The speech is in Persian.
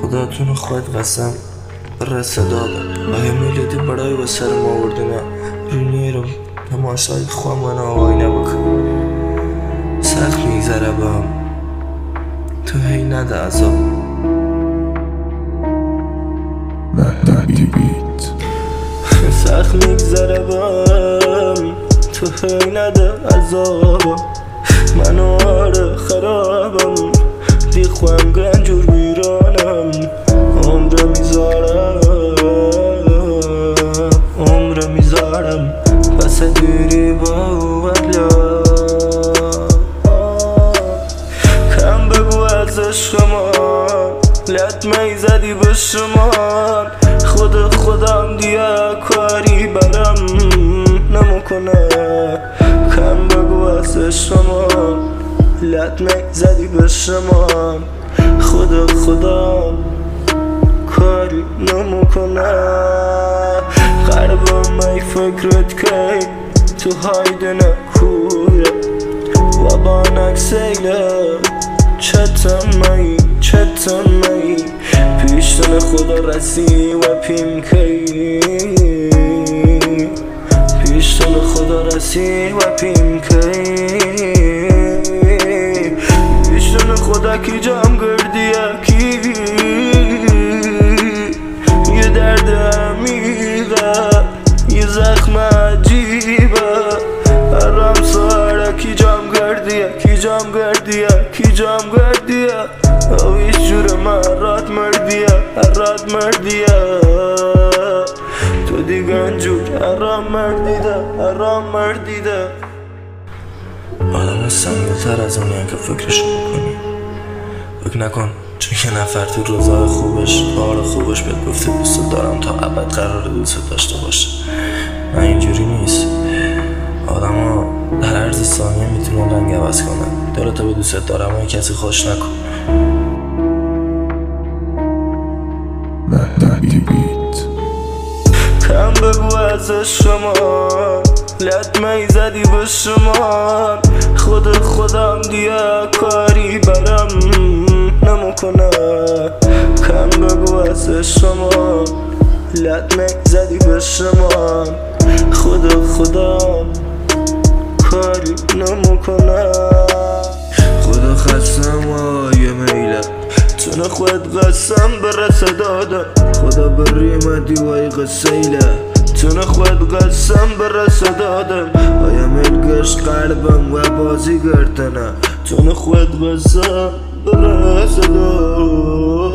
خداتون خود قسم برسه دادم آیا میلیدی برای و سر ما وردنه رینیرم تماشای خواه من آوای نبکن سخت میگذره بام تو هی نده عذاب مهدی بیت سخت میگذره بام تو هی نده عذاب من آره خرابم دی خوام گنجور بیرانم عمر میذارم بس دیری با ولا کم بگو از عشقمان لطمه زدی به شمان خودم دیگه کاری برم نمکنه کم بگو از عشقمان لطمه زدی به شمان خودم کاری نمکنه قربم ای فکرت که تو هایدنه کوره و بانک سیله چتم می پیشتن خدا رسی و پیم کی پیشتن خدا رسی و پیم کی پیشتن خدا کی جام گردیه کی یه درد عمیقه یه زخم عجیبه هرم ساره کی جام گردیه کی جام گردیه اویش جور من رات مردیه تو دیگه جور حرام مردیده آدم سنگتر از اونیه که فکرشو بکنی فکر نکن چون یه نفر تو روزای خوبش حال خوبش بهت گفته دوست دارم تا ابد قرار دوست داشته باشه نه اینجوری نیست آدم ها در عرض ثانیه میتونن رنگ عوض کنن دلتو به دوست دارم و کسی خوش نکن مهدی بیت کم بگو از شما لطمه زدی به شما خودم دیگه کاری برم نمکنه کم بگو از شما لطمه زدی به شما خودم کاری نمکنه خدا خستم و یه میله تون خود قسم برسه دادم خدا بریم دیوای قسیله تون خود قسم برسه دادم آیا ملگش قلبم و بازی گردنه تون خود قسم برسه دادم